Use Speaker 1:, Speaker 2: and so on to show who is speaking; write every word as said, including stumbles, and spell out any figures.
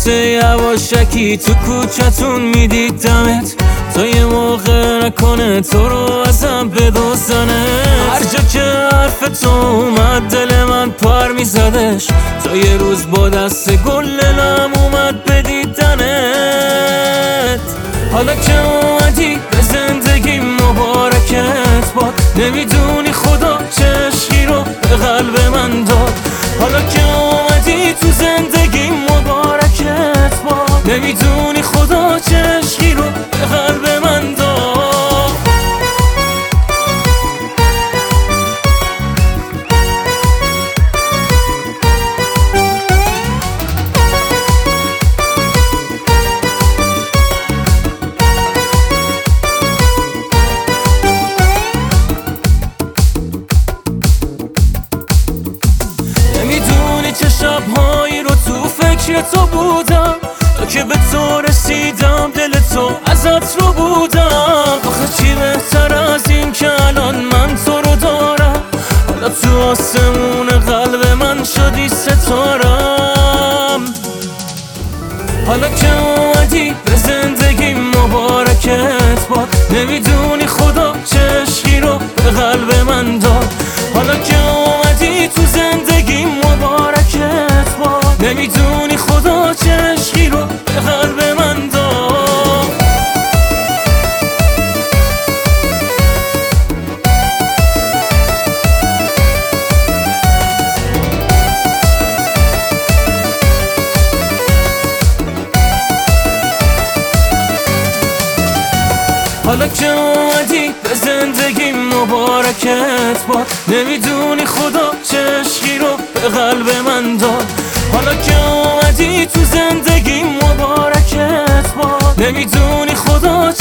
Speaker 1: مثل یواشکی تو کوچتون میدیدمت تا یه موقع نکنه تو رو ازم بدوزنه. هر جا که حرف تو اومد دل من پر میزدش تا یه روز با دست گلنم اومد بدیدنت. حالا که اومدی به زندگی مبارکت باد، نمیدونی خدا چه عشقی رو به قلب من داد. حالا که اومدی تو زندگی مبارکت باد، نمیدونی خدا چه عشقی رو به قلب من داد. چه شبهایی رو تو فکر تو بودم تا که به تو رسیدم دل تو ازت رو بودم. آخه چی بهتر از این که الان من تو رو دارم، حالا تو آسمون قلب من شدی ستارم. حالا که اومدی به زندگی مبارکت باد، نمیدونی خدا چه عشقی رو به قلب من داد. حالا که اومدی تو زندگی مبارکت باد، نمیدونی خدا چه عشقی رو به قلب من داد. حالا که اومدی به زندگی مبارکت باد، نمیدونی خدا چه عشقی رو به قلب من داد. حالا که اومدی تو زندگی مبارکت باد، نمیدونی خدا